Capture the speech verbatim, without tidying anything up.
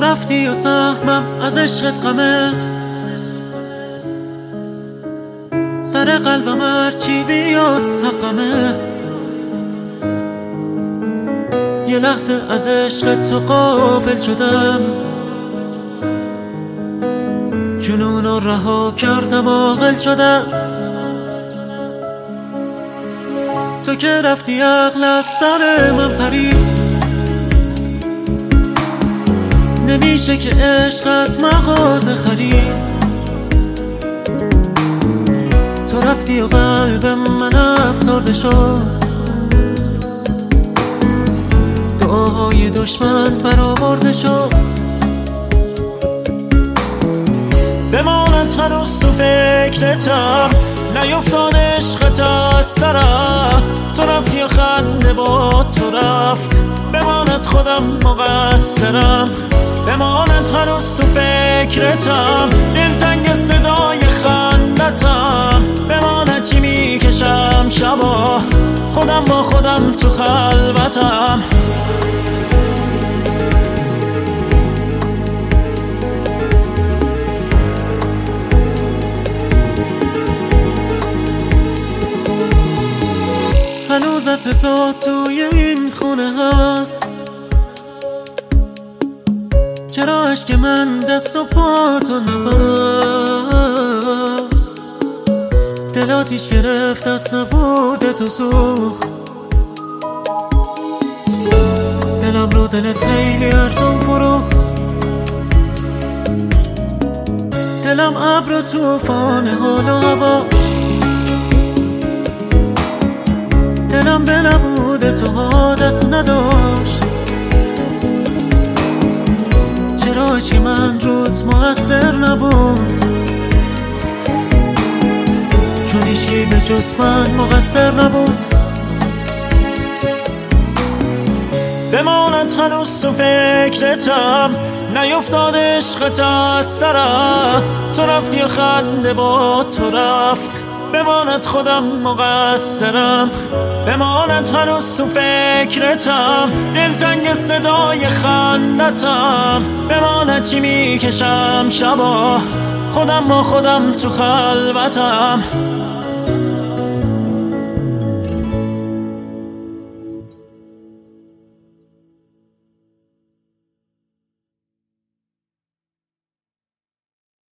رفتی و سهمم از عشقت غمه، سر قلبم هرچی بیاد حقمه. یه لحظه از عشقت تو غافل شدم، جنون رو رها کردم عاقل شدم. تو که رفتی عقل از سر من پرید، نمیشه که عشق از مغازه خرید. تو رفتی و قلب من افسرده شد، دعاهای دشمن برآورده شد. بماند هنوز تو فکرتم، نیفتاد عشقت از سرم. تو رفتی و خنده با تو رفت، بماند خودم مقصرم. بماند هنوز تو فکرتم، دلتنگ صدای خندتم. بماند چی میکشم شبا، خودم با خودم تو خلوتم. هنوزت تو توی این خونه هست، چرا عشق من دست و پا تو نبست؟ دل آتیش گرفت از نبود تو سوخت، دلم رو دلت خیلی ارزون فروخت. دلم ابر و طوفان حال و هوا، دلم به نبود تو عادت نداشت. چرا عشق من روت مؤثر نبود؟ چون هیچکی به جز من مقصر نبود. بماند هنوز تو فکرتم، نیفتاد عشقت از سرم. تو رفتی و خنده با تو رفت، بماند خودم مقصرم. بماند هنوز تو فکرتم، دلتنگ صدای خندتم. بماند چی میکشم شبا، خودم با خودم تو خلوتم.